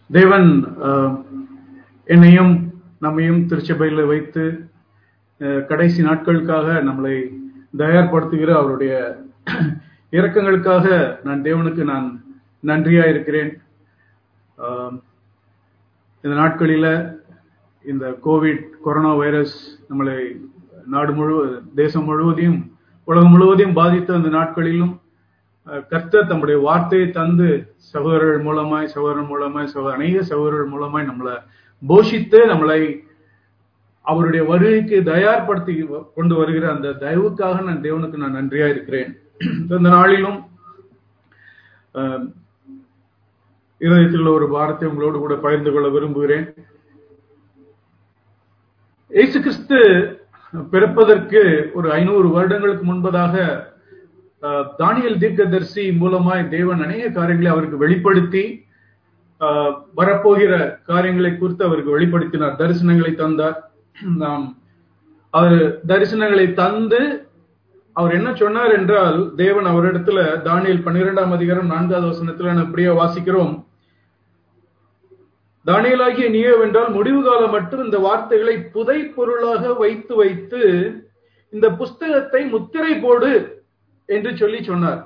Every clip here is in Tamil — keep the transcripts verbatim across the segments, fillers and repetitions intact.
தேவன் என்னையும் நம்மையும் திருச்சபையில் வைத்து கடைசி நாட்களுக்காக நம்மளை தயார்படுத்துகிற அவருடைய இரக்கங்களுக்காக நான் தேவனுக்கு நான் நன்றியா இருக்கிறேன். இந்த நாட்களில இந்த கோவிட் கொரோனா வைரஸ் நம்மளை நாடு முழு தேசம் முழுவதையும் உலகம் முழுவதையும் பாதித்த அந்த நாட்களிலும் கர்த்தர் தம்முடைய வார்த்தையை தந்து சகோதரர்கள் மூலமாய் சகோதரன் மூலமாய் அநேக சகோதரர்கள் மூலமாய் நம்மளை போஷித்து நம்மளை அவருடைய வருகைக்கு தயார்படுத்தி கொண்டு வருகிற அந்த தயவுக்காக நான் தேவனுக்கு நான் நன்றியா இருக்கிறேன். இந்த நாளிலும் இருதயத்தில் ஒரு வார்த்தை உங்களோடு கூட பகிர்ந்து கொள்ள விரும்புகிறேன். இயேசு கிறிஸ்து பிறப்பதற்கு ஒரு ஐநூறு வருடங்களுக்கு முன்பதாக தானியேல் தீர்க்கதரிசி மூலமாய் தேவன் அநேக காரியங்களை அவருக்கு வெளிப்படுத்தி வரப்போகிற காரியங்களை குறித்து அவருக்கு வெளிப்படுத்தினார், தரிசனங்களை தந்தார். நாம் அவர் தரிசனங்களை தந்து அவர் என்ன சொன்னார் என்றால், தேவன் அவரிடத்துல தானியேல் பன்னிரெண்டாம் அதிகாரம் நான்காவது வசனத்துல அப்படியே வாசிக்கிறோம். தானியேலாகிய நீயோ வென்றால் முடிவு காலம் மட்டும் இந்த வார்த்தைகளை புதை பொருளாக வைத்து வைத்து இந்த புஸ்தகத்தை முத்திரை போடு என்று சொல்லி சொன்னார்.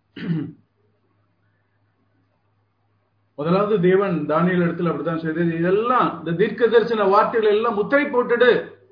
முதலாவது தேவன் தானியேல் இடத்துல அப்படித்தான் செய்தது. இதெல்லாம் இந்த தீர்க்க தரிசன வார்த்தைகள் எல்லாம் முத்திரை போட்டுடு.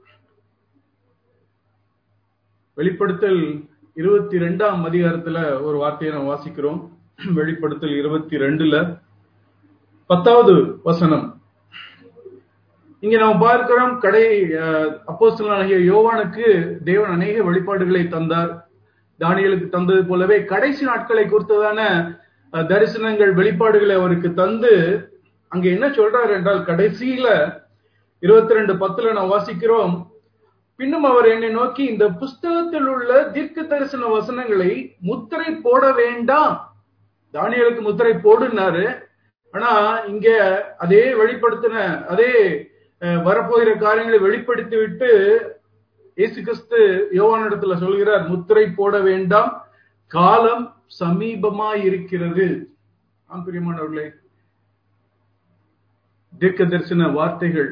வெளிப்படுத்தல் இருபத்தி ரெண்டாம் அதிகாரத்துல ஒரு வார்த்தையை நாம் வாசிக்கிறோம். வெளிப்படுத்தல் இருபத்தி ரெண்டுல பத்தாவது வசனம். இங்க நாம் பார்க்கிறோம், கடை அப்போஸ்தலனாகிய யோவானுக்கு தேவன் அநேக வெளிப்பாடுகளை தந்தார். தானியேலுக்கு தந்தது போலவே கடைசி நாட்களை குறித்ததான தரிசனங்கள் வெளிப்பாடுகளை அவருக்கு தந்து அங்க என்ன சொல்றார் என்றால், கடைசியில இருபத்தி ரெண்டு பத்துல நாம் வாசிக்கிறோம், பின்னும் அவர் என்னை நோக்கி இந்த புஸ்தகத்தில் உள்ள தீர்க்க தரிசன வசனங்களை முத்திரை போட வேண்டாம். தானியேலுக்கு முத்திரை போடுனாரு. ஆனா இங்க அதே வெளிப்படுத்தின அதே வரப்போகிற காரியங்களை வெளிப்படுத்தி விட்டு இயேசு கிறிஸ்து யோவானிடத்துல சொல்கிறார், முத்திரை போட வேண்டாம், காலம் சமீபமாய் இருக்கிறது. ஆம் பிரியமானவர்களே, தீர்க்க தரிசன வார்த்தைகள்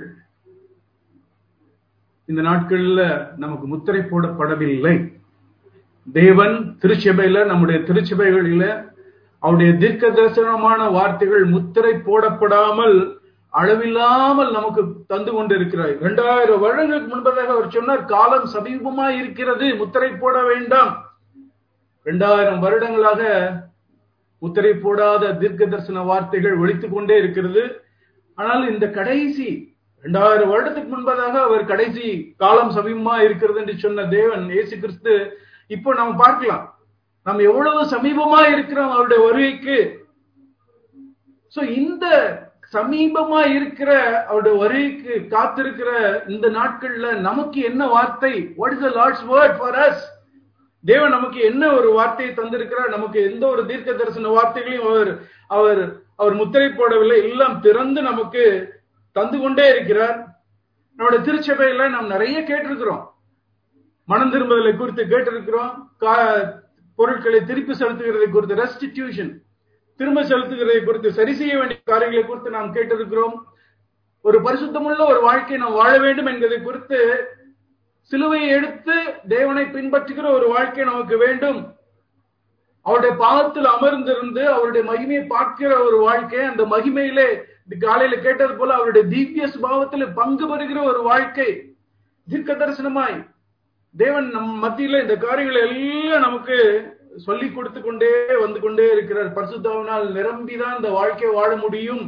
இந்த நாட்கள்ல நமக்கு முத்திரை போடப்படவில்லை. தேவன் திருச்சபையில, நம்முடைய திருச்சபைகளில அவருடைய தீர்க்க தரிசனமான வார்த்தைகள் முத்திரை போடப்படாமல் அளவில்லாமல் நமக்கு தந்து கொண்டிருக்கிறார். இரண்டாயிரம் வருடங்களுக்கு முன்பதாக அவர் சொன்னார், காலம் சமீபமாய் இருக்கிறது, முத்திரை போட வேண்டாம். இரண்டாயிரம் வருடங்களாக முத்திரை போடாத தீர்க்க தரிசன வார்த்தைகள் ஒலித்துக் கொண்டே இருக்கிறது. ஆனால் இந்த கடைசி இரண்டாயிரம் வருடத்துக்கு முன்பதாக அவர் கடைசி காலம் சமீபமா இருக்கிறது என்று சொன்ன தேவன் இயேசு கிறிஸ்து இப்போ நம்ம பார்க்கலாம், நம்ம எவ்வளவு சமீபமா இருக்கிறோம் அவருடைய வருகைக்கு. சோ இந்த சமீபமா இருக்கிற அவருடைய வருகைக்கு காத்திருக்கிற இந்த நாட்கள்ல நமக்கு என்ன வார்த்தை? What is the Lord's word for us? தேவன் நமக்கு என்ன ஒரு வார்த்தையை தந்திருக்கிறார்? நமக்கு எந்த ஒரு தீர்க்க தரிசன வார்த்தைகளையும் அவர் அவர் அவர் முத்திரை போடவில்லை, எல்லாம் திறந்து நமக்கு தந்து கொண்டே இருக்கிறார். நம்முடைய திருச்சபையில நாம் நிறைய கேட்டிருக்கிறோம், மனம் திரும்புதலை குறித்து கேட்டிருக்கிறோம், பொருட்களை திருப்பி செலுத்துகிறதை குறித்து ரெஸ்டிடியூஷன், திரும்ப செலுத்துகிறதை குறித்து, சரி செய்ய வேண்டிய காரியங்களை குறித்து நாம் கேட்டிருக்கிறோம். ஒரு பரிசுத்தமுள்ள ஒரு வாழ்க்கை நாம் வாழ வேண்டும் என்பதை குறித்து, சிலுவையை எடுத்து தேவனை பின்பற்றுகிற ஒரு வாழ்க்கை நமக்கு வேண்டும், அவருடைய பாதத்தில் அமர்ந்திருந்து அவருடைய மகிமையை பார்க்கிற ஒரு வாழ்க்கை, அந்த மகிமையிலே காலையில கேட்டது போல அவருடைய திவ்ய சுபாவத்தில் பங்கு பெறுகிற ஒரு வாழ்க்கை, தீர்க்க தரிசனமாய் தேவன் நம் மத்தியில இந்த காரியங்களை எல்லாம் நமக்கு சொல்லி கொடுத்து கொண்டே வந்து கொண்டே இருக்கிறார். பரிசுத்தாவினால் நிரம்பிதான் இந்த வாழ்க்கையை வாழ முடியும்.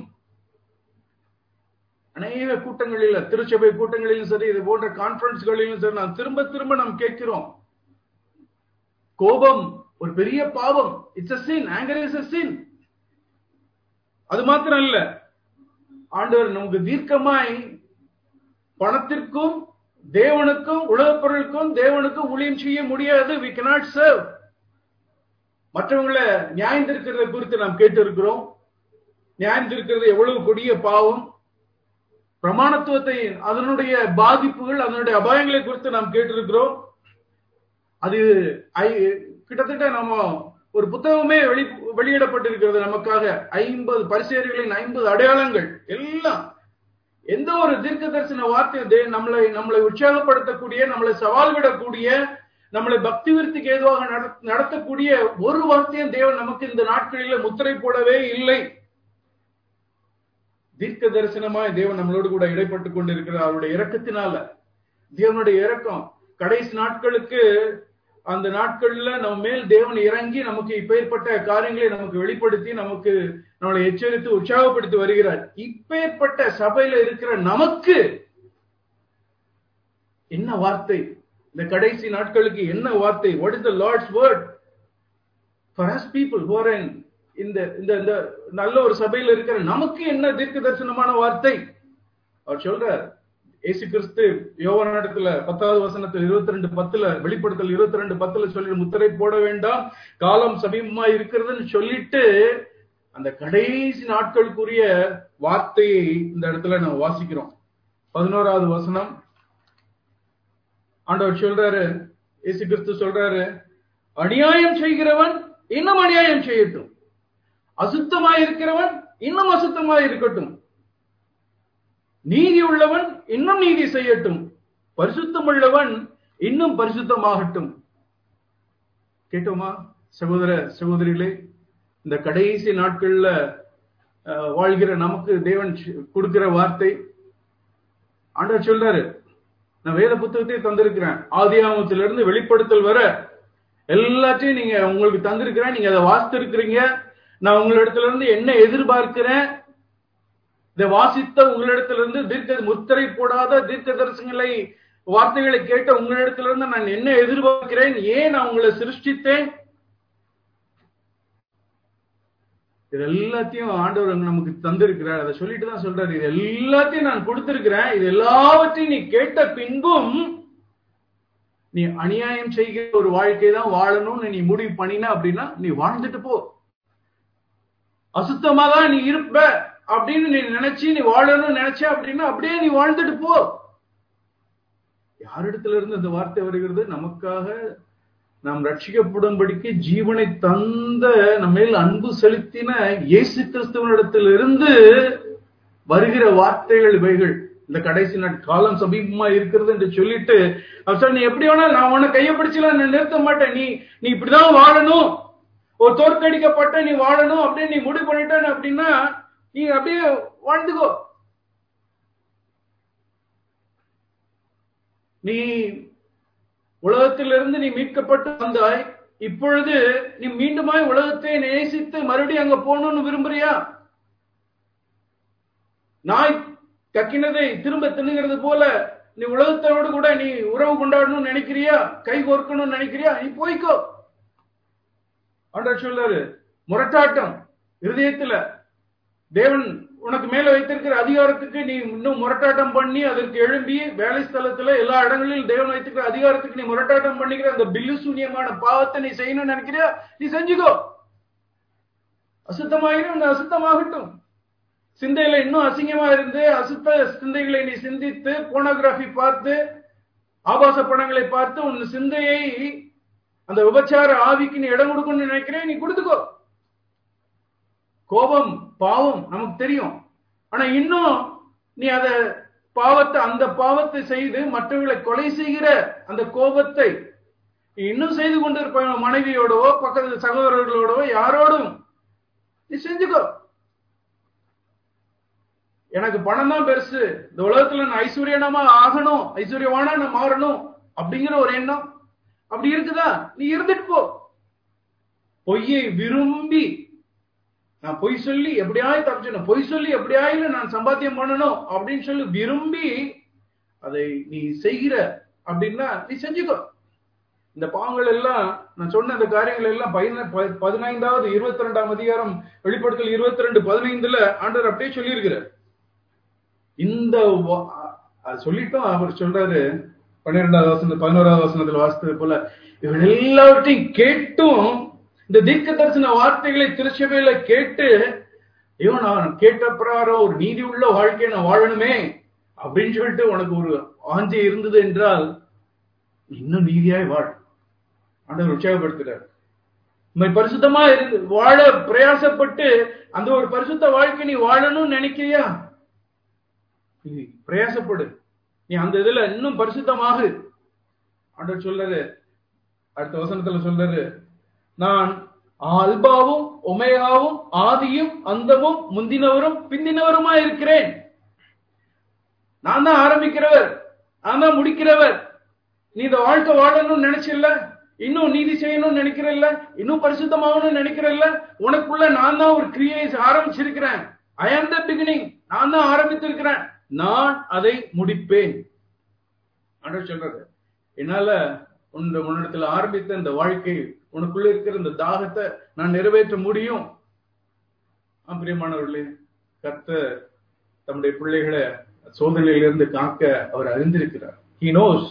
அநேக கூட்டங்களில, திருச்சபை கூட்டங்களிலும் சரி, இது போன்ற கான்பரன்ஸ்களிலும் சரி, நாம் திரும்ப திரும்ப நாம் கேட்கிறோம், கோபம் ஒரு பெரிய பாவம், it's a sin, anger is a sin. அது மாத்திரம் இல்ல, ஆண்டவர் நமக்கு தீர்க்கமாய் பணத்திற்கும் தேவனுக்கும் உலகப் பொருளுக்கும் தேவனுக்கும் ஊழியம் செய்ய முடியாது. we cannot serve. மற்றவங்களை நியாயம் தீர்க்கிறதை குறித்து நாம் கேட்டு இருக்கிறோம். நியாயம் தீர்க்கிறது எவ்வளவு கொடிய பாவம், பிரமாணத்துவத்தை அதனுடைய பாதிப்புகள் அதனுடைய அபாயங்களை குறித்து நாம் கேட்டிருக்கிறோம். அது கிட்டத்தட்ட நம்ம ஒரு புத்தகமே வெளி வெளியிடப்பட்டிருக்கிறது நமக்காக. ஐம்பது பரிசேயர்களின் ஐம்பது அடையாளங்கள் எல்லாம். எந்த ஒரு தீர்க்க தரிசன வார்த்தை நம்மளை நம்மளை உற்சாகப்படுத்தக்கூடிய, நம்மளை சவால் விடக்கூடிய, நம்மளை பக்தி விருத்திக்கு ஏதுவாக நடத்தக்கூடிய ஒரு வார்த்தையும் தேவன் நமக்கு இந்த நாட்களில் முத்திரை போடவே இல்லை. தீர்க்க தரிசனமாய் தேவன் நம்மளோடு கூட இடைப்பட்டுக் கொண்டிருக்கிறார். அவருடைய இரக்கத்தினால. தேவனுடைய இரக்கம் கடைசி நாட்களுக்கு, அந்த நாட்கள்ல நம்ம மேல் தேவன் இறங்கி நமக்கு இப்பேற்பட்ட காரியங்களை நமக்கு வெளிப்படுத்தி நமக்கு நம்மளை எச்சரித்து உற்சாகப்படுத்தி வருகிறார். இப்பேற்பட்ட சபையில இருக்கிற நமக்கு என்ன வார்த்தை? இந்த கடைசி நாட்களுக்கு என்ன வார்த்தை? What is the Lord's word for us people who are in இந்த இந்த நல்ல ஒரு சபையில இருக்கிற நமக்கு என்ன தீர்க்க தரிசனமான வார்த்தை? அவர் சொல்றார், இயேசு கிறிஸ்து யோவானிடத்துல பத்தாவது வசனத்தில் இருபத்தி ரெண்டு பத்துல வெளிப்படுத்தல் இருபத்தி ரெண்டு பத்துல சொல்லி முத்திரை போட வேண்டாம், காலம் சமீபமா இருக்கிறதுன்னு சொல்லிட்டு அந்த கடைசி நாட்களுக்குரிய வார்த்தையை இந்த இடத்துல நம்ம வாசிக்கிறோம். பதினோராவது வசனம் ஆண்டவர் சொல்றாரு, இயேசு கிறிஸ்து சொல்றாரு, அநியாயம் செய்கிறவன் இன்னும் அநியாயம் செய்யட்டும், அசுத்தமாய் இருக்கிறவன் இன்னும் அசுத்தமாய் இருக்கட்டும், நீதி உள்ளவன் இன்னும் நீதி செய்யட்டும், பரிசுத்தம் உள்ளவன் இன்னும் பரிசுத்தமாகட்டும். கேட்டோமா சகோதர சகோதரிகளே? இந்த கடைசி நாட்கள்ல வாழ்கிற நமக்கு தேவன் கொடுக்கிற வார்த்தை. ஆண்டவர் சொல்றாரு, நான் வேத புத்தகத்தை தந்திருக்கிறேன், ஆதியாகமத்திலிருந்து வெளிப்படுத்தல் வர எல்லாத்தையும் நீங்க உங்களுக்கு தந்திருக்கிறேன், நீங்க அதை வாசித்து இருக்கிறீங்க. நான் உங்களிடத்துல இருந்து என்ன எதிர்பார்க்கிறேன், இதை வாசித்த உங்களிடத்திலிருந்து தீர்க்க முத்திரை போடாத தீர்க்க தரிசனங்களை வார்த்தைகளை கேட்ட உங்களிடத்திலிருந்து நான் என்ன எதிர்பார்க்கிறேன், ஏன் நான் உங்களை சிருஷ்டித்தேன், இது எல்லாத்தையும் ஆண்டவர் நமக்கு தந்திருக்கிறார். அதை சொல்லிட்டு தான் சொல்றாரு, இது எல்லாத்தையும் நான் கொடுத்திருக்கிறேன், இது எல்லாவற்றையும் நீ கேட்ட பின்பும் நீ அநியாயம் செய்கிற ஒரு வாழ்க்கை தான் வாழணும்னு நீ முடிவு பண்ணின அப்படின்னா நீ வாழ்ந்துட்டு போ. அசுத்தமா தான் நீ இருப்ப அப்படின்னு நீ நினைச்சு நீ வாழணும்னு நினைச்ச அப்படின்னா அப்படியே நீ வாழ்ந்துட்டு போ. யாரிடத்துல இருந்து இந்த வார்த்தை வருகிறது? நமக்காக நாம் ரட்சிக்கப்படும்படிக்கு ஜீவனை தந்த நம்ம மேல் அன்பு செலுத்தின இயேசு கிறிஸ்துவனிடத்திலிருந்து வருகிற வார்த்தைகள் இவைகள். இந்த கடைசி நாட் காலம் சமீபமா இருக்கிறது என்று சொல்லிட்டு அவர், நீ எப்படி வேணா நான் உன்னை கையை பிடிச்சலாம் நிறுத்த மாட்டேன், நீ நீ இப்படிதான் வாழணும், ஒரு தோற்கடிக்கப்பட்ட நீ வாழணும் அப்படின்னு நீ முடிவு பண்ணிட்ட அப்படின்னா நீ அப்படியே வாழ்ந்துக்கோ. நீ உலகத்திலிருந்து நீ மீட்கப்பட்டு வந்தாய், இப்பொழுது நீ மீண்டுமாய் உலகத்தை நேசித்து மறுபடியும் அங்க போகணும்னு விரும்புறியா? நாய் கக்கினதை திரும்ப தின்னுகிறது போல நீ உலகத்தோடு கூட நீ உறவு கொண்டாடணும்னு நினைக்கிறியா, கை கோர்க்கணும்னு நினைக்கிறியா? நீ போய்க்கோ. ஆண்டவர் சொல்றாரு, முரட்டாட்டம் இருதயத்துல தேவன் உனக்கு மேல வைத்திருக்கிற அதிகாரத்துக்கு நீ இன்னும் முரட்டாட்டம் பண்ணி அதற்கு எழும்பி வேலை ஸ்தலத்துல எல்லா இடங்களிலும் தேவன் வைத்திருக்கிற அதிகாரத்துக்கு நீ முரட்டாட்டம் பண்ணிக்கிற அந்த பில்லு சூன்யமான பாவத்தை நீ செய்யணும்னு நினைக்கிறியா? நீ செஞ்சுக்கோ. அசுத்தமாயிரும், அந்த அசுத்தமாகட்டும். சிந்தையில இன்னும் அசிங்கமா இருந்து அசுத்த சிந்தைகளை நீ சிந்தித்து போனோகிராபி பார்த்து ஆபாச படங்களை பார்த்து உன் சிந்தையை அந்த விபச்சார ஆவிக்கு நீ இடம் கொடுக்கணும்னு நினைக்கிறேன், நீ கொடுத்துக்கோ. கோபம் பாவம் நமக்கு தெரியும். ஆனா இன்னும் நீ அத பாவத்தை அந்த பாவத்தை செய்து மற்றவர்களை கொலை செய்கிற அந்த கோபத்தை இன்னும் செய்து கொண்டிருப்ப மனைவியோடவோ பக்கத்து சகோதரர்களோடவோ யாரோடும் நீ செஞ்சுக்கோ. எனக்கு பணம் தான் பெருசு, இந்த உலகத்துல நான் ஐஸ்வர்யமா ஆகணும், ஐஸ்வர்யவானா நான் மாறணும் அப்படிங்கிற ஒரு எண்ணம் அப்படி இருக்குதா? நீ இருந்துட்டு போ. பொய்யை விரும்பி நான் பொய் சொல்லி எப்படியாய் தப்பிச்சணும், பொய் சொல்லி எப்படியாயில நான் சம்பாத்தியம் பண்ணணும் அப்படின்னு சொல்லி விரும்பி அதை நீ செய்கிற அப்படின்னா நீ செஞ்சுக்கோ. இந்த பாவங்கள் எல்லாம் நான் சொன்ன இந்த காரியங்கள் எல்லாம் பதினைந்தாவது இருபத்தி ரெண்டாம் அதிகாரம் வெளிப்படுத்தல் இருபத்தி ரெண்டு பதினைந்துல ஆண்டவர் அப்படியே சொல்லி இருக்கிறார். இந்த சொல்லிட்டும் அவர் சொல்றாரு பன்னிரெண்டாவது வசனம் பதினோராவது வசனத்தில் வாசித்தது போல, இவர்கள் எல்லாவற்றையும் கேட்டும் இந்த தீர்க்க தரிசன வார்த்தைகளை திருச்சபையில கேட்டு ஐயோ நான் கேட்ட பிரகாரம் ஒரு நீதி உள்ள வாழ்க்கையை நான் வாழணுமே அப்படின்னு சொல்லிட்டு உனக்கு ஒரு ஆஞ்சை இருந்தது என்றால் இன்னும் நீதியாய் வாழ். ஆண்டவர் உற்சாகப்படுத்துறார். உண்மை பரிசுத்தமா இருந்து வாழ பிரயாசப்பட்டு அந்த ஒரு பரிசுத்த வாழ்க்கை நீ வாழணும்னு நினைக்கிறியா? நீ பிரயாசப்படு, நீ அந்த இதுல இன்னும் பரிசுத்தமாக. ஆண்டவர் சொல்றாரு, அடுத்த வசனத்துல சொல்றாரு, நான் அல்பாவும் ஒமேகாவும் ஆதியும் அந்தமும் முந்தினவரும் பிந்தினவருமா இருக்கிறேன். நான் தான் ஆரம்பிக்கிறவர், நான் தான் முடிக்கிறவர். நீ இந்த வாழ்க்கை வாழணும்னு நினைச்சில்ல, இன்னும் நீதி செய்யணும்னு நினைக்கிறல்ல, இன்னும் பரிசுத்தமாகணும்னு நினைக்கிறல்ல, உனக்குள்ள நான் தான் ஒரு கிரியை ஆரம்பிச்சிருக்கிறேன். ஐ ஆம் த பிகினிங், நான் தான் ஆரம்பித்திருக்கிறேன், நான் அதை முடிப்பேன். ஆண்டவர் சொல்றாரு, என்னால உன் உன்னிடத்துல ஆரம்பித்த இந்த வாழ்க்கை, உனக்குள்ள இருக்கிற இந்த தாகத்தை நான் நிறைவேற்ற முடியும். பிரியமானவர்களே, கர்த்தர் தம்முடைய பிள்ளைகளை சோதனையிலிருந்து காக்க அவர் அறிந்திருக்கிறார். He knows.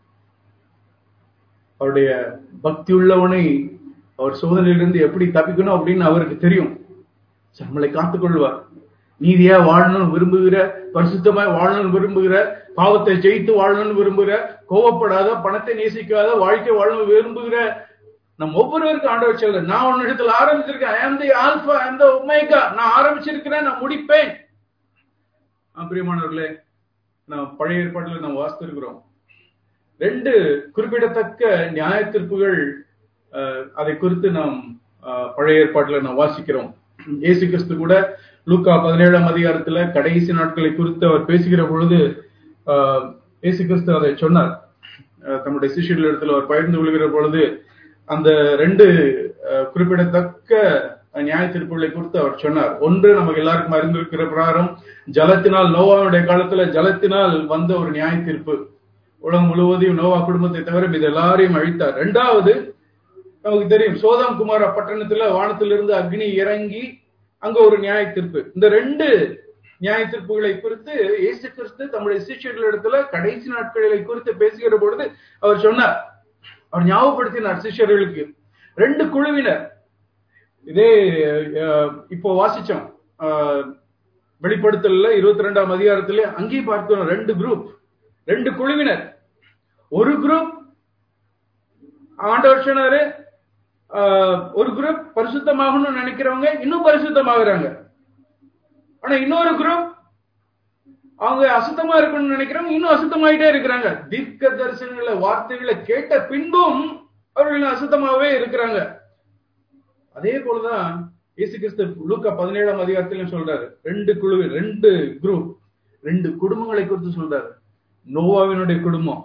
அவருடைய பக்தி உள்ளவனை அவர் சோதனையிலிருந்து எப்படி தப்பிக்கணும் அப்படின்னு அவருக்கு தெரியும். நம்மளை காத்துக் கொள்வார். நீதியா வாழணும்னு விரும்புகிற, பரிசுத்தமாய் வாழணும்னு விரும்புகிற, பாவத்தை ஜெயித்து வாழணும்னு விரும்புகிற, கோவப்படாத, பணத்தை நேசிக்காத வாழ்க்கை வாழணும் விரும்புகிற நம் ஒவ்வொருவருக்கும் ஆண்டவர் சொல்ல, நான் உன்னிடத்தில் ஆரம்பிச்சிருக்கேன். I am the alpha, I am the omega. நான் ஆரம்பிச்சிருக்கிறேன், நான் முடிப்பேன். பிரியமானவர்களே, நாம் பழைய ஏற்பாட்டில் நாம் வாசித்திருக்கிறோம். ரெண்டு குறிப்பிடத்தக்க நியாய தீர்ப்புகள், அதை குறித்து நாம் பழைய ஏற்பாட்டில் நாம் வாசிக்கிறோம். இயேசு கிறிஸ்து கூட லூக்கா பதினேழாம் அதிகாரத்துல கடைசி நாட்களை குறித்து அவர் பேசுகிற பொழுது இயேசு கிறிஸ்து அதை சொன்னார். தம்முடைய சிஷ்யர்கள் இடத்துல அவர் பகிர்ந்து கொள்கிற பொழுது அந்த ரெண்டு குறிப்பிடத்தக்க நியாய தீர்ப்புகளை குறித்து அவர் சொன்னார். ஒன்று, நமக்கு எல்லாருக்கும் அறிந்திருக்கிற பிரகாரம் ஜலத்தினால், நோவாவுடைய காலத்துல ஜலத்தினால் வந்த ஒரு நியாய தீர்ப்பு. உலகம் முழுவதையும் நோவா குடும்பத்தை தவிர இது எல்லாரையும் அழித்தார். இரண்டாவது, நமக்கு தெரியும், சோதம் குமார பட்டணத்துல வானத்திலிருந்து அக்னி இறங்கி அங்க ஒரு நியாய தீர்ப்பு. இந்த ரெண்டு நியாய தீர்ப்புகளை குறித்து இயேசு கிறிஸ்து தம்முடைய சிஷ்யர்களிடத்துல கடைசி நாட்களை குறித்து பேசுகிற பொழுது அவர் சொன்னார், அவர் ஞாபகப்படுத்தினார் சிஷ்யர்களுக்கு. ரெண்டு குழுவினர், இதே இப்போ வாசிச்சோம் வெளிப்படுத்தல இருபத்தி ரெண்டாம் அதிகாரத்துல, அங்கேயும் பார்க்கிறோம் ரெண்டு குரூப், ரெண்டு குழுவினர். ஒரு குரூப் ஆண்டவர் சொன்னாரு, ஒரு குரூப் பரிசுத்தமாகணும்னு நினைக்கிறவங்க இன்னும் பரிசுத்தமாகறாங்க. ஆனா இன்னொரு குரூப் அவங்க அசுத்தமா இருக்கணும்னு நினைக்கிறவங்க இன்னும் அசுத்தமாயிட்டே இருக்கிறாங்க. தீர்க்க தரிசனங்களை, வார்த்தைகளை கேட்ட பின்பும் அவர்கள் அசுத்தமாவே இருக்கிறாங்க. அதே போலதான் இயேசு கிறிஸ்து லூக்கா பதினேழாம் அதிகாரத்திலும் சொல்றாரு, ரெண்டு குழு, ரெண்டு குரூப், ரெண்டு குடும்பங்களை குறித்து சொல்றாரு. நோவாவினுடைய குடும்பம்,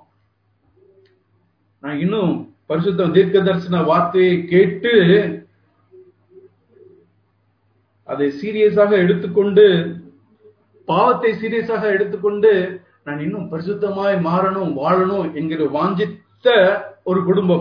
நான் இன்னும் பரிசுத்த தீர்க்க தரிசன வார்த்தையை கேட்டு அதை சீரியஸாக எடுத்துக்கொண்டு, பாவத்தை சீரியஸாக எடுத்துக்கொண்டு நான் இன்னும் பரிசுத்தமாய் மாறணும், வாழணும் என்கிற வாஞ்சித்த ஒரு குடும்பம்.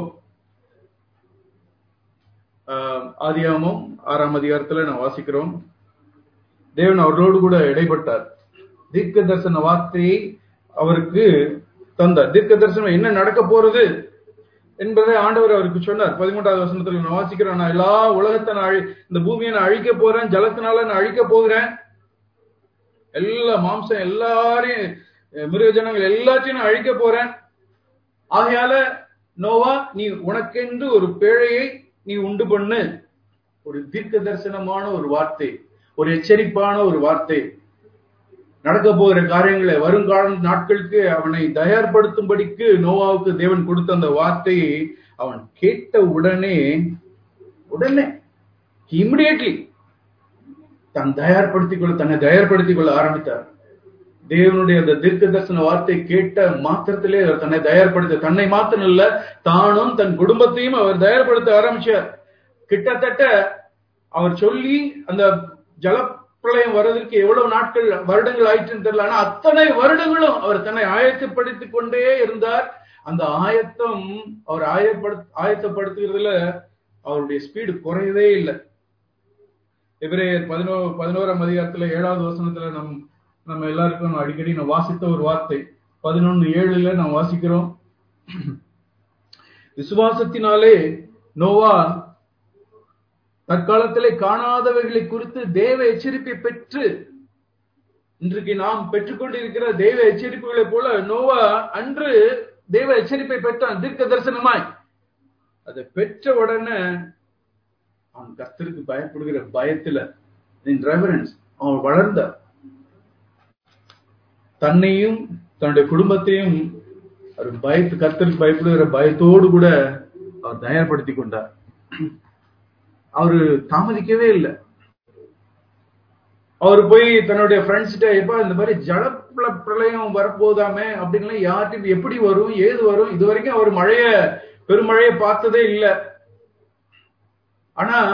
ஆதியாகமம் ஆறாம் அதிகாரத்துல நான் வாசிக்கிறோம், தேவன் அவர்களோடு கூட இடைப்பட்டார். தீர்க்க தரிசன வார்த்தையை அவருக்கு தந்தார். தீர்க்க தரிசனம் என்ன நடக்க போறது என்பதை ஆண்டவர் அவருக்கு சொன்னார். பதிமூன்றாவது வசனத்துல நான் வாசிக்கிறேன், நான் எல்லா உலகத்தை நான் இந்த பூமியை நான் அழிக்க போறேன், ஜலத்தினால நான் அழிக்க போகிறேன், எல்லா மாம்சம் எல்லாரையும், மிருக ஜனங்கள் எல்லாத்தையும் நான் அழிக்க போறேன். ஆகையால நோவா, நீ உனக்கென்று ஒரு பேழையை நீ உண்டு பண்ணு. ஒரு தீர்க்க தரிசனமான ஒரு வார்த்தை, ஒரு எச்சரிப்பான ஒரு வார்த்தை. நடக்க போகிற காரியங்களை, வருங்கால நாட்களுக்கு அவனை தயார்படுத்தும்படிக்கு நோவாவுக்கு தேவன் கொடுத்த அந்த வார்த்தையை அவன் கேட்ட உடனே உடனே இமிடியேட்லி தான் தயார்படுத்திக் கொள்ள தன்னை தயார்படுத்திக் கொள்ள ஆரம்பித்தார். தேவனுடைய அந்த தீர்க்க தரிசன வார்த்தை கேட்ட மாத்திரத்திலே அவர் தன்னை தயார்படுத்த, தன்னை மாத்திரம் இல்ல, தானும் தன் குடும்பத்தையும் அவர் தயார்படுத்த ஆரம்பிச்சார். கிட்டத்தட்ட அவர் சொல்லி அந்த ஜல பிரளயம் வர்றதற்கு எவ்வளவு நாட்கள், வருடங்கள் ஆயிற்றுன்னு தெரியல, ஆனா அத்தனை வருடங்களும் அவர் தன்னை ஆயத்தப்படுத்திக் கொண்டே இருந்தார். அந்த ஆயத்தம் அவர் ஆயப்படுத்த ஆயத்தப்படுத்துகிறதுல அவருடைய ஸ்பீடு குறையவே இல்லை. எபிரேயர் பதினோ பதினோராம் அதிகாரத்துல ஏழாவது வசனத்துல நம் நம்ம எல்லாருக்கும் அடிக்கடி நான் வாசித்த ஒரு வார்த்தை, பதினொன்னு ஏழுல நாம் வாசிக்கிறோம், விசுவாசத்தினாலே நோவா தற்காலத்திலே காணாதவைகளை குறித்து தேவ எச்சரிப்பை பெற்று, இன்றைக்கு நாம் பெற்றுக்கொண்டிருக்கிற தேவ எச்சரிப்புகளை போல நோவா அன்று தேவ எச்சரிப்பை பெற்றான் தீர்க்க தரிசனமாய். அதை பெற்ற உடனே அவன் கர்த்தருக்கு பயப்படுகிற பயத்துல இன் ரெவரன்ஸ் அவன் வளர்ந்த தன்னையும் தன்னுடைய குடும்பத்தையும் அவர் பயத்து கர்த்தருக்கு பயப்படுகிற பயத்தோடு கூட அவர் தயார்படுத்தி கொண்டார். அவரு தாமதிக்கவே இல்லை. அவர் போய் தன்னுடைய ஃப்ரெண்ட்ஸ்கிட்ட எப்ப இந்த மாதிரி ஜல பிரளயம் வரப்போதாமே அப்படின்னு யார்கிட்ட எப்படி வரும் ஏது வரும், இது வரைக்கும் அவர் மழைய பெருமழையை பார்த்ததே இல்லை. ஆனா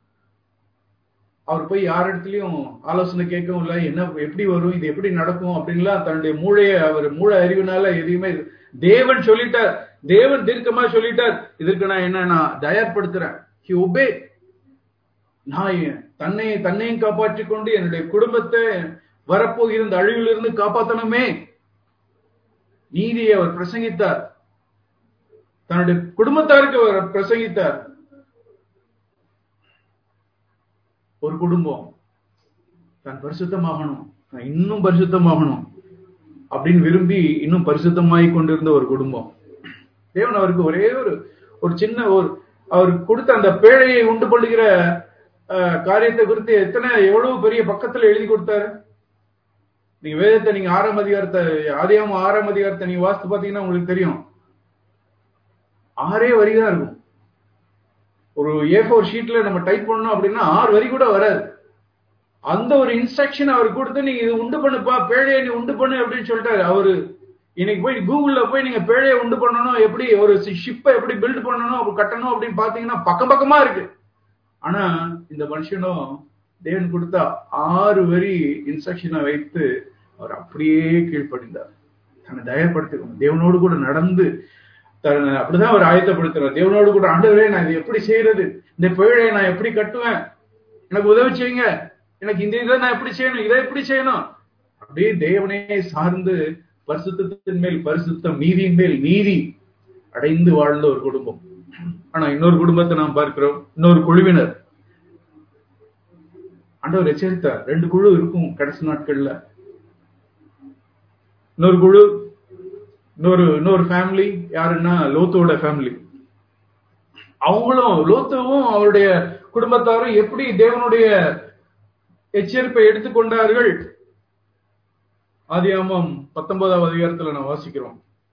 அவர் போய் யார் இடத்துலயும் ஆலோசனை கேட்கவும் இல்லை, என்ன எப்படி வரும் இது எப்படி நடக்கும் அப்படின்லாம் தன்னுடைய மூளைய அவர் மூளை அறிவினால எதையுமே தேவன் சொல்லிட்டார், தேவன் தீர்க்கமா சொல்லிட்டார், இதற்கு நான் என்ன நான் தயார்படுத்துறேன். He obey. நான் தன்னை தன்னையும் காப்பாற்றிக் கொண்டு என்னுடைய குடும்பத்தை வரப்போகிற இந்த அழிவிலிருந்து காப்பாற்றணுமே. நீதியை அவர் பிரசங்கித்தார், தன்னுடைய குடும்பத்தாருக்கு அவர் பிரசங்கித்தார். ஒரு குடும்பம் தான் பரிசுத்தமாகணும், இன்னும் பரிசுத்தமாகணும் அப்படின்னு விரும்பி இன்னும் பரிசுத்தமாகி கொண்டிருந்த ஒரு குடும்பம். தேவன் அவருக்கு ஒரே ஒரு ஒரு சின்ன ஒரு அவர் கொடுத்த அந்த பேழையை உண்டு பண்ணுகிற காரியத்தை குறித்து எத்தனை எவ்வளவு பெரிய பக்கத்துல எழுதி கொடுத்தாரு. நீங்க வேதத்தை நீங்க ஆறாம் அதிகாரத்தை ஆதியாகமம் ஆறாம் அதிகாரத்தை நீங்க வாசித்து பாத்தீங்கன்னா உங்களுக்கு தெரியும், ஆறே வரி தான் இருக்கும். ஒரு ஏ ஃபோர் ஷீட்ல நம்ம டைப் பண்ணோம் அப்படின்னா ஆறு வரி கூட வராது. அந்த ஒரு இன்ஸ்ட்ரக்ஷன் அவர் கொடுத்து நீங்க இது உண்டு பண்ணுப்பா, பேழையை நீ உண்டு பண்ணு அப்படின்னு சொல்லிட்டாரு. அவரு இன்னைக்கு போய் கூகுள்ல போய் நீங்க பேழையை உண்டு பண்ணணும், எப்படி ஒரு ஷிப்பை எப்படி பில்ட் பண்ணணும் அப்படி கட்டணும் அப்படின்னு பாத்தீங்கன்னா பக்கம் பக்கமா இருக்கு. ஆனா இந்த மனுஷனும் தேவன் கொடுத்த ஆறு வரி இன்ஸ்ட்ரக்ஷனை வைத்து அவர் அப்படியே கீழ்ப்படிந்தார். தன்னை தயார்படுத்திக்கணும், தேவனோடு கூட நடந்து அப்படிதான் அவர் ஆயத்தப்படுத்துறார். தேவனோடு கூட ஆண்டவரே நான் இதை எப்படி செய்யறது, இந்த பேழையை நான் எப்படி கட்டுவேன், எனக்கு உதவி செய்யுங்க, எனக்கு இந்த இதை நான் எப்படி செய்யணும், இதை எப்படி செய்யணும், அப்படியே தேவனே சார்ந்து பரிசுத்தத்தின் மேல் பரிசுத்தம், நீதியின் மேல் நீதி அடைந்து வாழ்ந்த ஒரு குடும்பம். ஆனா இன்னொரு குடும்பத்தை நாம் பார்க்கிறோம், இன்னொரு குழுவினர். ஆண்டவர் எச்சரித்தார், ரெண்டு குழு இருக்கும் கடைசி நாட்கள்ல. இன்னொரு குழு, இன்னொரு இன்னொரு ஃபேமிலி யாருன்னா லோத்தோட ஃபேமிலி. அவங்களும் லோத்துவும் அவருடைய குடும்பத்தாரும் எப்படி தேவனுடைய எச்சரிப்பை எடுத்துக்கொண்டார்கள். ஆதியாகமம் பத்தொன்பதாம் அதிகாரத்துல நான் வாசிக்கிறோம்.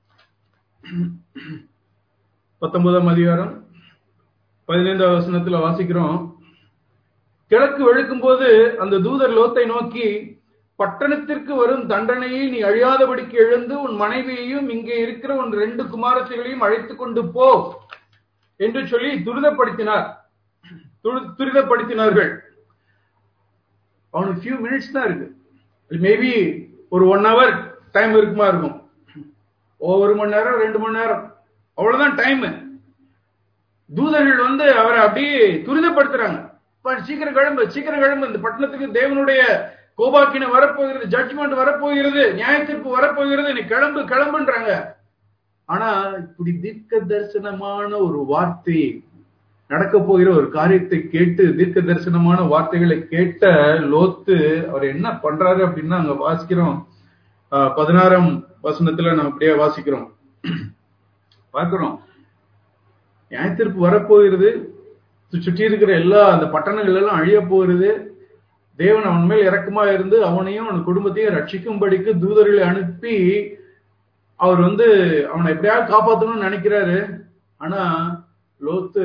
பத்தொன்பதாம் அதிகாரம் பதினைந்தாவது வசனத்துல வாசிக்கிறோம். கிழக்கு வெளுக்கும் போது அந்த தூதர் லோத்தை நோக்கி, பட்டணத்திற்கு வரும் தண்டனையை நீ அழியாதபடிக்கு எழுந்து உன் மனைவியையும் இங்கே இருக்கிற உன் ரெண்டு குமாரத்திகளையும் அழைத்துக் கொண்டு போ என்று சொல்லி துரிதப்படுத்தினார் துரிதப்படுத்தினார்கள். அவனுக்கு ஃபியூ மினிட்ஸ் தான் இருக்கு, மேபி ஒரு ஒன் ஹவர் டைம் இருக்குமா இருக்கும், ஒரு மணி நேரம் ரெண்டு மணி நேரம் அவ்வளவுதான் டைம். தூதர்கள் வந்து அவரை அப்படியே துரிதப்படுத்துறாங்க, சீக்கிரம் கிளம்பு சீக்கிரம் கிளம்பு, இந்த பட்டணத்துக்கு தேவனுடைய கோபாக்கினை வரப்போகிறது, ஜட்ஜ்மெண்ட் வரப்போகிறது, நியாய தீர்ப்பு வரப்போகிறது, நீ கிளம்பு கிளம்புன்றாங்க. ஆனா இப்படி தீர்க்க தரிசனமான ஒரு வார்த்தை நடக்க போகிற ஒரு காரியத்தை கேட்டு தீர்க்க தரிசனமான வார்த்தைகளை கேட்ட லோத்து அவர் என்ன பண்றாரு அப்படின்னா அங்க வாசிக்கிறோம். பதினாறாம் வசனத்துல நம்ம அப்படியே வாசிக்கிறோம் பார்க்கிறோம். நியாய தீர்ப்பு வரப்போகிறது, சுற்றி இருக்கிற எல்லா அந்த பட்டணங்கள் எல்லாம் அழிய போகிறது. தேவன் அவன் மேல் இரக்கமா இருந்து அவனையும் அவன் குடும்பத்தையும் ரட்சிக்கும்படிக்கு தூதர்களை அனுப்பி அவர் வந்து அவனை எப்படியாவது காப்பாற்றணும்னு நினைக்கிறாரு. ஆனா லோத்து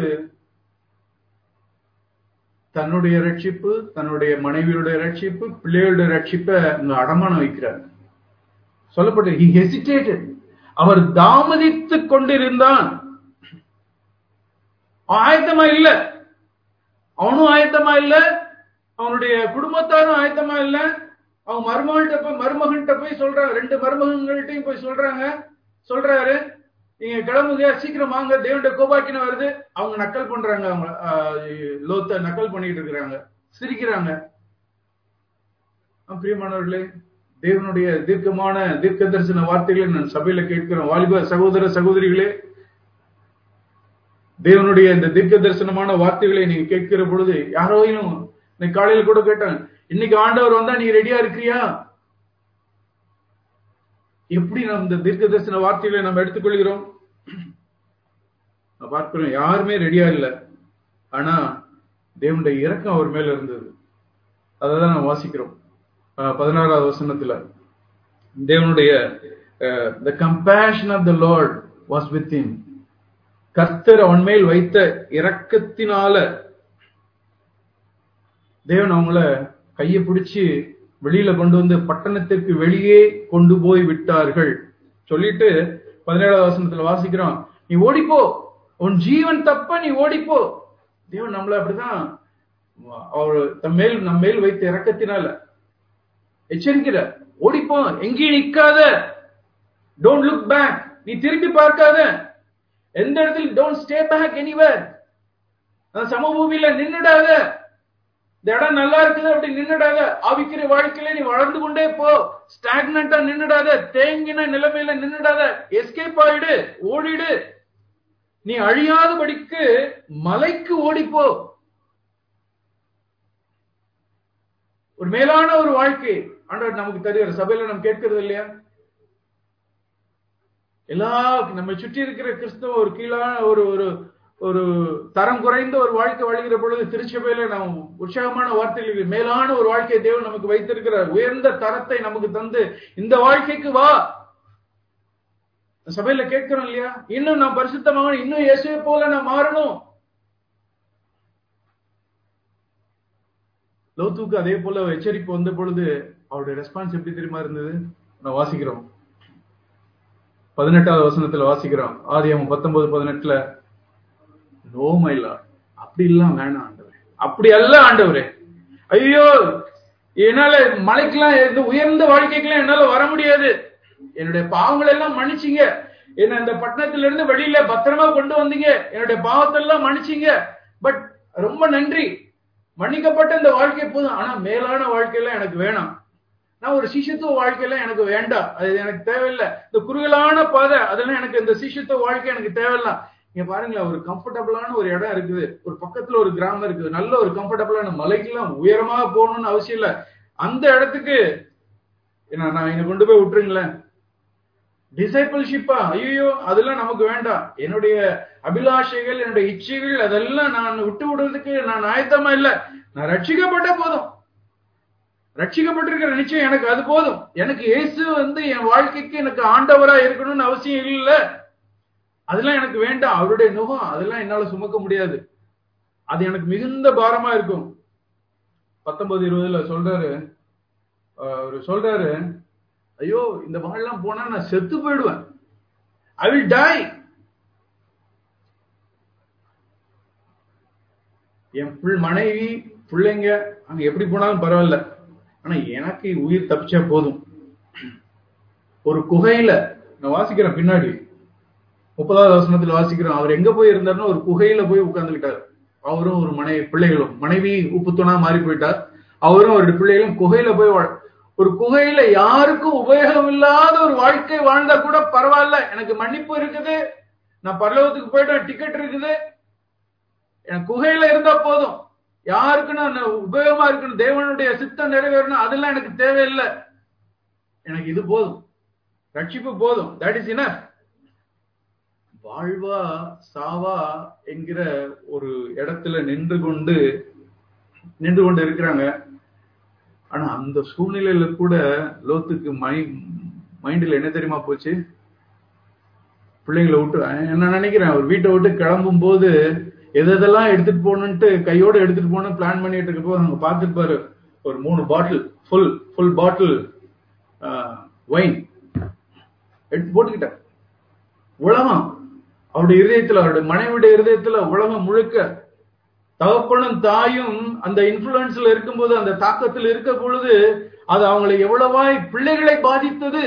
தன்னுடைய ரட்சிப்பு, தன்னுடைய மனைவியுடைய ரட்சிப்பு, பிள்ளைகளுடைய ரட்சிப்பை இங்க அடமானம் வைக்கிறார். சொல்லப்பட்டு he hesitated, அவர் தாமதித்துக் கொண்டிருந்தான். ஆயத்தமா இல்ல, அவனும் ஆயத்தமா இல்ல, அவனுடைய குடும்பத்தாரும் ஆயத்தமா இல்ல. அவன் மருமகள்கிட்ட போய் மருமகன்கிட்ட போய் சொல்றாங்க, ரெண்டு மருமகங்கள்ட்டையும் போய் சொல்றாங்க சொல்றாரு நீங்க கிளம்புங்க சீக்கிரம் வாங்க, தேவனுடைய கோபாக்கின வருது. அவங்க நக்கல் பண்றாங்க, அவங்க லோத்த நக்கல் பண்ணிட்டு இருக்கிறாங்க, சிரிக்கிறாங்க. பிரியமானவர்களே, தேவனுடைய தீர்க்கமான தீர்க்க தரிசன வார்த்தைகளை நான் சபையில கேட்கிறோம். வாலிப சகோதர சகோதரிகளே, தேவனுடைய இந்த தீர்க்க தரிசனமான வார்த்தைகளை நீங்க கேட்கிற பொழுது, யாரோயும் இன்னைக்கு காலையில கூட கேட்டாங்க, இன்னைக்கு ஆண்டவர் வந்தா நீ ரெடியா இருக்கிறியா? எப்படி நம்ம இந்த தீர்க்க தரிசன வார்த்தைகளை நம்ம எடுத்துக்கொள்கிறோம்? பார்க்கிறோம் யாருமே ரெடியா இல்லை. ஆனா தேவனுடைய இரக்கம் அவர் மேல இருந்தது. அதான் நான் வாசிக்கிறோம் பதினாறாவது வசனத்துல. தேவனுடைய the compassion of the Lord was with him. கர்த்தர் அவன் மேல் வைத்த இரக்கத்தினால தேவன் அவங்கள கையை பிடிச்சு வெளியில கொண்டு வந்து பட்டணத்திற்கு வெளியே கொண்டு போய் விட்டார்கள். சொல்லிட்டு பதினேழாவது வசனத்துல வாசிக்கிறோம், நீ ஓடிப்போ, உன் ஜீவன் தப்ப நீ ஓடிப்போ. தேவன் நம்மள அப்படிதான் அவர் தம் மேல் நம் மேல் வைத்த இரக்கத்தினால எச்சரிக்கிற, ஓடிப்போ, எங்கேயும் நிக்காத, டோன்ட் லுக் பேக், நீ திரும்பி பார்க்காத, எந்த இடத்துல டோன்ட் ஸ்டே பேக் எனிவேர், சமபூமியில நின்னுடாத, இந்த இடம் நல்லா இருக்குது அப்படி நின்னுடாத, ஆவிக்கிற வாழ்க்கையில நீ வளர்ந்து கொண்டே போ, ஸ்டாக்னண்டா நின்னுடாத, தேங்கின நிலைமையில நின்னுடாத, எஸ்கேப் ஆயிடு, ஓடிடு, நீ அழியாதபடிக்கு மலைக்கு ஓடிப்போ. ஒரு மேலான ஒரு வாழ்க்கை ஆண்டவர் நமக்கு தருகிற சபையில நம்ம கேட்கிறது இல்லையா? எல்லா நம்ம சுற்றி இருக்கிற கிறிஸ்தவ ஒரு கீழான ஒரு ஒரு ஒரு தரம் குறைந்த ஒரு வாழ்க்கை வாழ்கிற பொழுது திருச்சபையில நாம் உற்சாகமான வார்த்தைகள் மேலான ஒரு வாழ்க்கையை தேவன் நமக்கு வைத்திருக்கிறார். உயர்ந்த தரத்தை நமக்கு தந்து இந்த வாழ்க்கைக்கு வா சபையில கேட்கிறோம் இல்லையா? இன்னும் நாம் பரிசுத்தமாக, இன்னும் இயேசுவை போல நாம் மாறணும். லோத்துக்கு அதே போல எச்சரிப்பு வந்த பொழுது அவருடைய ரெஸ்பான்ஸ் எப்படி தெரியுமா இருந்தது? நான் வாசிக்கிறோம் பதினெட்டாவது வசனத்துல வாசிக்கிறோம், ஆதியாகமம் பத்தொன்பது பதினெட்டுல, நோ மை லார்ட், அப்படி எல்லாம் வேணாம் ஆண்டவரே, அப்படி அல்ல ஆண்டவரே, ஐயோ என்னால மலைக்கெல்லாம் இந்த உயர்ந்த வாழ்க்கைக்கெல்லாம் என்னால வர முடியாது, என்னுடைய பாவங்களை எல்லாம் மன்னிச்சிங்க, என்ன இந்த பட்டணத்துல இருந்து வெளியில பத்திரமா கொண்டு வந்தீங்க, என்னுடைய பாவத்தை எல்லாம் மன்னிச்சிங்க, பட் ரொம்ப நன்றி, மன்னிக்கப்பட்ட இந்த வாழ்க்கை போதும், ஆனா மேலான வாழ்க்கையெல்லாம் எனக்கு வேணாம், நான் ஒரு சிஷ்யத்துவ வாழ்க்கையில எனக்கு வேண்டாம், அது எனக்கு தேவையில்லை, இந்த குறுகலான பாதை அதெல்லாம் எனக்கு, இந்த சிஷ்யத்துவ வாழ்க்கை எனக்கு தேவையில்லை. நீங்க பாருங்களேன், ஒரு கம்ஃபர்டபுளான ஒரு இடம் இருக்குது, ஒரு பக்கத்துல ஒரு கிராமம் இருக்குது, நல்ல ஒரு கம்ஃபர்டபுளான, மலைக்கெல்லாம் உயரமாக போகணும்னு அவசியம் இல்லை, அந்த இடத்துக்கு என்ன நான் இங்க கொண்டு போய் விட்டுருங்களேன். டிசைபிள்ஷிப்பா, ஐயோ அதெல்லாம் நமக்கு வேண்டாம், என்னுடைய அபிலாஷைகள், என்னுடைய இச்சைகள் அதெல்லாம் நான் விட்டு விடுறதுக்கு நான் ஆயத்தமா இல்லை, நான் ரட்சிக்கப்பட்ட போதும், ரட்சிக்கப்பட்டிருக்கிற நிச்சயம் எனக்கு அது போதும், எனக்கு இயேசு வந்து என் வாழ்க்கைக்கு எனக்கு ஆண்டவரா இருக்கணும்னு அவசியம் இல்லை, அதெல்லாம் எனக்கு வேண்டாம், அவருடைய நுகம் அதெல்லாம் என்னால சுமக்க முடியாது, அது எனக்கு மிகுந்த பாரமா இருக்கும். பத்தொன்பது இருபதுல சொல்றாரு, அவரு சொல்றாரு, ஐயோ இந்த வாழ்லாம் போனா நான் செத்து போயிடுவேன், ஐ வில் டை, என் மனைவி பிள்ளைங்க அங்க எப்படி போனாலும் பரவாயில்ல, ஆனா எனக்கு உயிர் தப்பிச்சா போதும். ஒரு குகையில நான் வாசிக்கிறேன், பின்னாடி முப்பதாவது வசனத்துல வாசிக்கிறோம், அவர் எங்க போய் இருந்தாருன்னா ஒரு குகையில போய் உட்கார்ந்துக்கிட்டார், அவரும் ஒரு மனைவி பிள்ளைகளும், மனைவி உப்புத்துணா மாறி போயிட்டார், அவரும் அவருடைய பிள்ளைகளும் குகையில போய், ஒரு குகையில யாருக்கும் உபயோகம் இல்லாத ஒரு வாழ்க்கை வாழ்ந்தா கூட பரவாயில்ல, எனக்கு மன்னிப்பு இருக்குது, நான் பரலோகத்துக்கு போயிட்டு டிக்கெட் இருக்குது, எனக்கு குகையில இருந்தா போதும், யாருக்கு நான் உபயோகமா இருக்கணும், தேவனுடைய சித்தம் நிறைவேறணும், அதெல்லாம் எனக்கு தேவையில்லை, எனக்கு இது போதும், ரட்சிப்பு போதும், தட் இஸ் இனஃப். வாழ்வா சாவா என்கிற ஒரு இடத்துல நின்று கொண்டு நின்று கொண்டு இருக்கிறாங்க. ஆனா அந்த சூழ்நிலையில கூட லோத்துக்கு மை மைண்ட்ல என்ன தெரியுமா போச்சு, பிள்ளைங்களை விட்டு, என்ன நினைக்கிறேன், அவர் வீட்டை விட்டு கிளம்பும் போது எதெல்லாம் எடுத்துட்டு போகணுன்ட்டு கையோட எடுத்துட்டு போகணும் பிளான் பண்ணிட்டு இருக்க போது அங்க பார்த்துட்டு பாரு, ஒரு மூணு bottle full full bottle wine எடுத்து போட்டுக்கிட்டார். உலகம் அவருடைய இருதயத்துல, அவருடைய மனைவியுடைய இருதயத்துல உலகம் முழுக்க, தகப்பனும் தாயும் அந்த இன்ஃபுளுன்ஸ்ல இருக்கும்போது, அந்த தாக்கத்தில் இருக்க பொழுது அது அவங்களை எவ்வளவாய் பிள்ளைகளை பாதித்தது.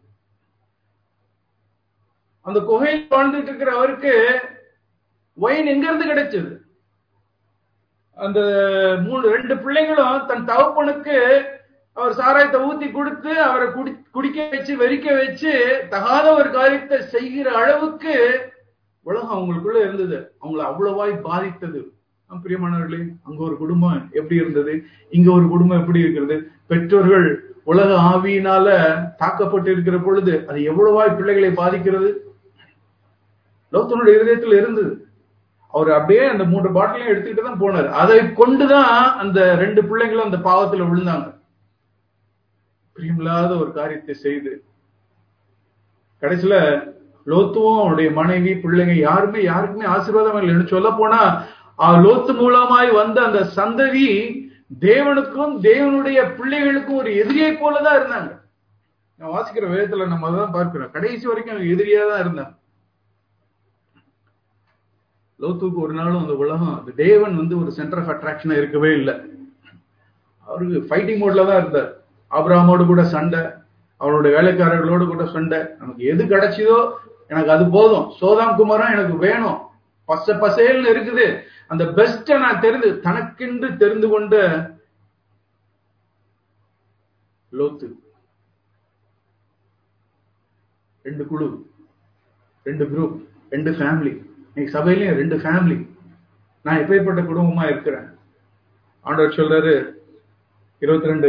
அந்த குகையில் வாழ்ந்துட்டு இருக்கிற அவருக்கு ஒயின் எங்க இருந்து கிடைச்சது? அந்த மூணு ரெண்டு பிள்ளைங்களும் தன் தகப்பனுக்கு அவர் சாராயத்தை ஊத்தி கொடுத்து அவரை குடி குடிக்க வச்சு வெறிக்க வச்சு தகாத ஒரு காரியத்தை செய்கிற அளவுக்கு உலகம் அவங்களுக்குள்ள இருந்தது, அவங்களை அவ்வளவாய் பாதித்தது. பிரியமானவர்களே, அங்க ஒரு குடும்பம் எப்படி இருந்தது, இங்க ஒரு குடும்பம் எப்படி இருக்கிறது, பெற்றோர்கள் உலக ஆவியினால தாக்கப்பட்டு இருக்கிற பொழுது அது எவ்வளவாய் பிள்ளைகளை பாதிக்கிறது. லோத்தனுடைய இருதயத்தில் இருந்தது. அவர் அப்படியே அந்த மூன்று பாட்டிலையும் எடுத்துக்கிட்டு தான் போனார். அதை கொண்டுதான் அந்த ரெண்டு பிள்ளைங்களும் அந்த பாவத்துல விழுந்தாங்க. பிரியமில்லாத ஒரு காரியத்தை செய்து கடைசியில லோத்துவும் அவருடைய மனைவி பிள்ளைங்க யாருமே யாருக்குமே ஆசீர்வாதம் இல்லைன்னு சொல்ல போனா லோத்து மூலமாய் வந்த அந்த சந்ததி தேவனுக்கும் தேவனுடைய பிள்ளைகளுக்கும் ஒரு எதிரியை போலதான் இருந்தாங்க. நான் வாசிக்கிற வேதத்துல நம்ம அதான் பார்க்கிறோம். கடைசி வரைக்கும் எதிரியா தான் இருந்தாங்க. லோத்துக்கு ஒரு நாளும் அந்த உலகம் அந்த தேவன் வந்து ஒரு சென்டர் ஆஃப் அட்ராக்ஷனா இருக்கவே இல்லை. அவருக்கு ஃபைட்டிங் மோட்ல தான் இருந்தார். ஆபிரகாமோடு கூட சண்டை, அவருடைய வேலைக்காரர்களோடு கூட சண்டை. நமக்கு எது கிடைச்சதோ எனக்கு அது போதும், சோதாம் குமாரம் எனக்கு வேணும், பச பசேல்னு இருக்குது, அந்த பெஸ்ட நான் தெரிந்து தனக்கென்று தெரிந்து கொண்ட லோத்து. ரெண்டு குழு, ரெண்டு குரூப், ரெண்டு ஃபேமிலி. இன்னைக்கு சபையிலையும் ரெண்டு ஃபேமிலி. நான் எப்பேற்பட்ட குடும்பமா இருக்கிறேன். ஆண்டவர் சொல்றாரு இருபத்தி ரெண்டு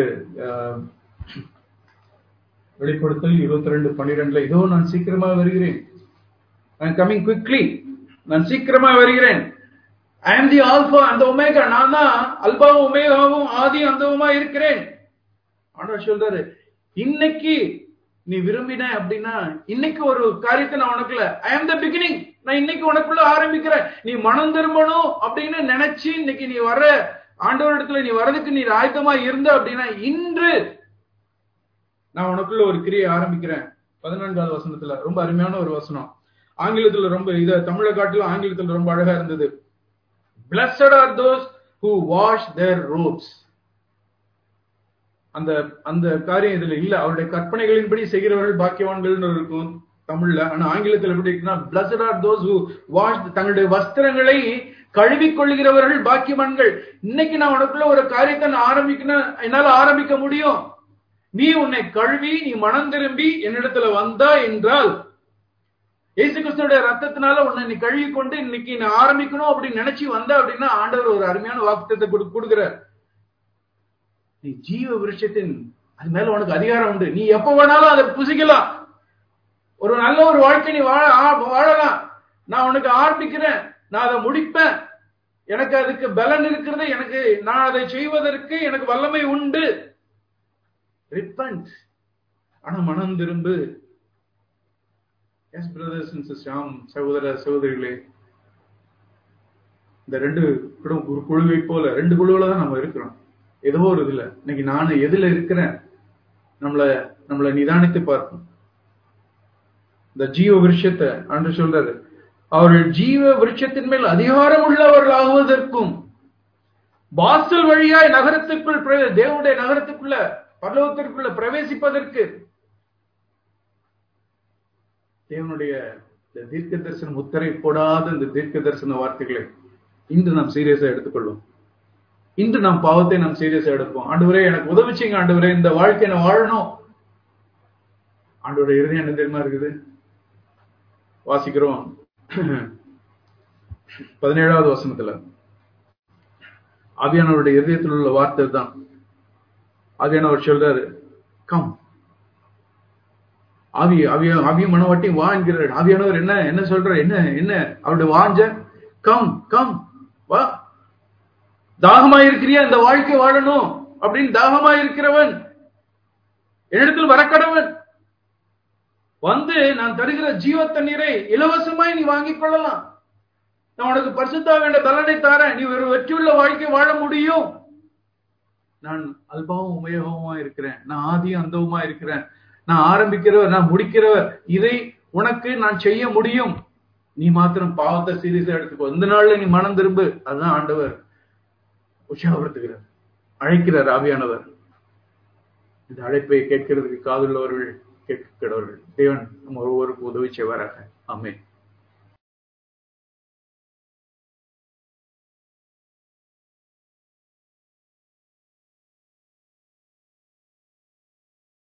வெளிப்படுத்தல் இருபத்தி ரெண்டு பன்னிரெண்டுல, இதோ நான் சீக்கிரமா வருகிறேன், I am coming quickly, நான் சீக்கிரமா வருகிறேன். I am the alpha and the omega, நான் தான் அல்பாவும் ஒமேகாவும் ஆதி அந்தவுமா இருக்கிறேன். ஆண்டவர் சொல்றாரு இன்னைக்கு நீ விரும்பின அப்படின்னா இன்னைக்கு ஒரு காரியத்தை நான் உனக்குள்ள I am the beginning, நான் இன்னைக்கு உனக்குள்ள ஆரம்பிக்கிறேன். நீ மனம் திரும்பணும் அப்படின்னு நினைச்சு இன்னைக்கு நீ வர ஆண்டவர் இடத்துல நீ வர்றதுக்கு நீ ஆயத்தமா இருந்த அப்படின்னா இன்று நான் உனக்குள்ள ஒரு கிரியை ஆரம்பிக்கிறேன். பதினான்காவது வசனத்துல ரொம்ப அருமையான ஒரு வசனம். ஆங்கிலத்துல ரொம்ப இத தமிழை காட்டிலும் ஆங்கிலத்துல ரொம்ப அழகா இருந்தது. Blessed are those who wash their robes. அந்த அந்த காரியம் இதுல இல்ல. அவருடைய கற்பனைகளின்படி செய்கிறவர்கள் பாக்கியவான்கள் இருக்கும் தமிழ்ல. ஆனா ஆங்கிலத்தில் எப்படி இருக்குன்னா Blessed are those who wash, தங்களுடைய வஸ்திரங்களை கழுவிக் கொள்கிறவர்கள் பாக்கியவான்கள். இன்னைக்கு நான் உனக்குள்ள ஒரு காரியத்தை நான் ஆரம்பிக்கணும், என்னால ஆரம்பிக்க முடியும். நீ உன்னை கழுவி நீ மனம் திரும்பி என்னிடத்துல வந்தா என்றால் இயேசு கிறிஸ்துவோட ரத்தத்தினால உன்னை நீ கழுவி கொண்டு இன்னைக்கு நான் ஆரம்பிக்கணும் அப்படின்னு நினைச்சு வந்த அப்படின்னா ஆண்டவர் ஒரு அருமையான வாக்குத்தத்தை கொடுக்கிறார். நீ ஜீவ விருட்சத்தின் அது மேல உனக்கு அதிகாரம் உண்டு. நீ எப்ப வேணாலும் அதை புசிக்கலாம். ஒரு நல்ல ஒரு வாழ்க்கை நீ வாழ வாழலாம். நான் உனக்கு ஆரம்பிக்கிறேன், நான் அதை முடிப்பேன், எனக்கு அதுக்கு பலன் இருக்கிறது, எனக்கு நான் அதை செய்வதற்கு எனக்கு வல்லமை உண்டு. Repent. ஆனா மனம் திரும்பு. Yes, brothers and sisters, சகோதர சகோதரிகளே, இந்த ரெண்டு குழுவை போல ரெண்டு குழுவில தான் நம்ம இருக்கிறோம். ஏதோ ஒரு இதுல இன்னைக்கு நான் எதுல இருக்கிறேன் நம்மள நம்மள நிதானித்து பார்ப்போம். இந்த ஜீவ விருட்சத்தை ஆண்டவர் சொல்றாரு அவர்கள் ஜீவ விருட்சத்தின் மேல் அதிகாரம் உள்ளவர்கள் ஆகுவதற்கும் வாசல் வழியாய் நகரத்துக்குள் தேவனுடைய நகரத்துக்குள்ள பரலோகத்திற்குள்ள பிரவேசிப்பதற்கு தேவனுடைய தீர்க்க தரிசன முத்திரை போடாத இந்த தீர்க்க தரிசன வார்த்தைகளை இன்று நாம் சீரியஸா எடுத்துக்கொள்வோம். இன்று நாம் பாவத்தை நாம் சீரியஸா எடுப்போம். ஆண்டவரே எனக்கு உதவி செய்யுங்க, ஆண்டவரே இந்த வாழ்க்கையை நான் வாழணும். ஆண்டவருடைய இருதயம் என்ன தெரியுமா இருக்குது? வாசிக்கிறோம் பதினேழாவது வசனத்துல ஆவியானவருடைய இருதயத்தில் உள்ள வார்த்தை தான். ஆவியானவர் சொல்றாரு கம். ஆவி ஆவிய ஆவிய மனவாட்டி வா என்கிறார். ஆவியானவர் என்ன என்ன சொல்றாரு? என்ன என்ன அவருடைய வாஞ்ச கம் கம் வா. தாகமா இருக்கிறியா? இந்த வாழ்க்கை வாழணும் அப்படின்னு தாகமா இருக்கிறவன் என்னிடத்தில் வரக்கடவன் வந்து நான் தருகிற ஜீவ தண்ணீரை இலவசமாய் நீ வாங்கிக் கொள்ளலாம். நான் உனக்கு பரிசுத்த வேண்ட பலனை தாரேன். நீ ஒரு வெற்றியுள்ள வாழ்க்கை வாழ முடியும். நான் அல்பாவும் உபயோகமா இருக்கிறேன், நான் ஆதியும் அந்தவுமா இருக்கிறேன், நான் ஆரம்பிக்கிறவர், நான் முடிக்கிறவர். இதை உனக்கு நான் செய்ய முடியும். நீ மாத்திரம் பாவத்தை சீரியஸா எடுத்துக்கோ. இந்த நாள்ல நீ மனம் திரும்பு. அதுதான் ஆண்டவர் உற்சாகப்படுத்துகிறார், அழைக்கிறார் ஆவியானவர். இந்த அழைப்பை கேட்கிறதுக்கு காதுள்ளவர்கள் கேட்கிறவர்கள் தேவன் நம்ம ஒவ்வொருவருக்கும் உதவி செய்வாராக. ஆமென்.